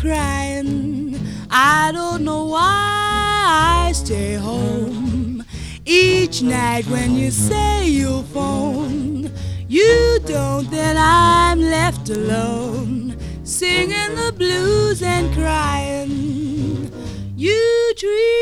crying. I don't know why I stay home. Each night when you say you'll phone, you don't, then I'm left alone, singing the blues and crying. You treat